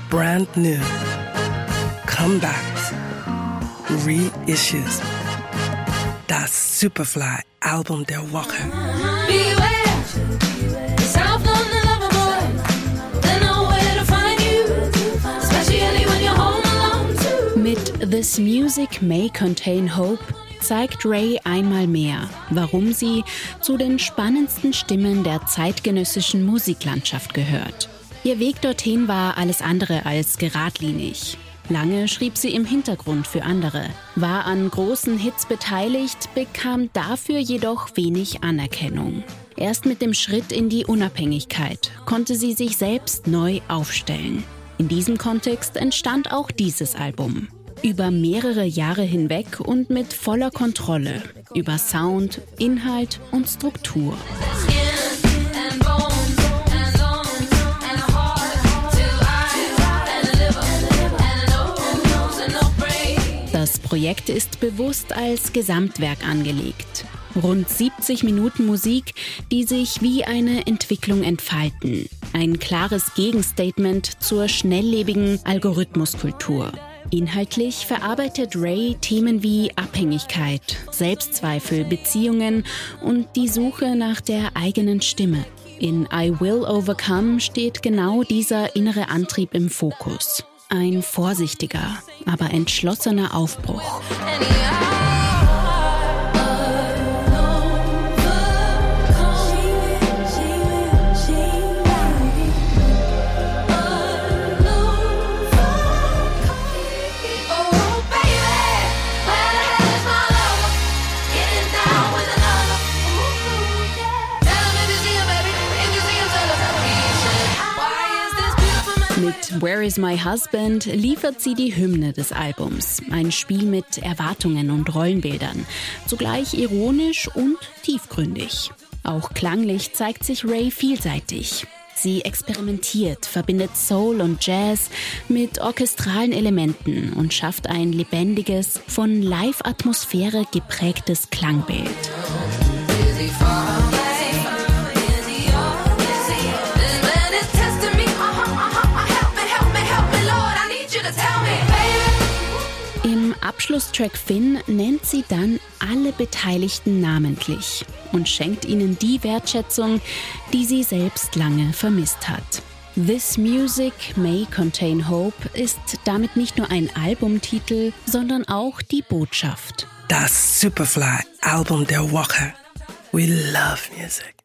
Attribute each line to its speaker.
Speaker 1: brand new, comebacks, reissues. Das Superfly-Album der Woche.
Speaker 2: Mit This Music May Contain Hope zeigt Raye einmal mehr, warum sie zu den spannendsten Stimmen der zeitgenössischen Musiklandschaft gehört. Ihr Weg dorthin war alles andere als geradlinig. Lange schrieb sie im Hintergrund für andere, war an großen Hits beteiligt, bekam dafür jedoch wenig Anerkennung. Erst mit dem Schritt in die Unabhängigkeit konnte sie sich selbst neu aufstellen. In diesem Kontext entstand auch dieses Album. Über mehrere Jahre hinweg und mit voller Kontrolle über Sound, Inhalt und Struktur. Das Projekt ist bewusst als Gesamtwerk angelegt. Rund 70 Minuten Musik, die sich wie eine Entwicklung entfalten. Ein klares Gegenstatement zur schnelllebigen Algorithmuskultur. Inhaltlich verarbeitet Raye Themen wie Abhängigkeit, Selbstzweifel, Beziehungen und die Suche nach der eigenen Stimme. In I Will Overcome steht genau dieser innere Antrieb im Fokus. Ein vorsichtiger, aber entschlossener Aufbruch. Mit Where is my husband liefert sie die Hymne des Albums. Ein Spiel mit Erwartungen und Rollenbildern. Zugleich ironisch und tiefgründig. Auch klanglich zeigt sich Raye vielseitig. Sie experimentiert, verbindet Soul und Jazz mit orchestralen Elementen und schafft ein lebendiges, von Live-Atmosphäre geprägtes Klangbild. Im Abschlusstrack Finn nennt sie dann alle Beteiligten namentlich und schenkt ihnen die Wertschätzung, die sie selbst lange vermisst hat. This Music May Contain Hope ist damit nicht nur ein Albumtitel, sondern auch die Botschaft.
Speaker 1: Das Superfly-Album der Woche. We love music.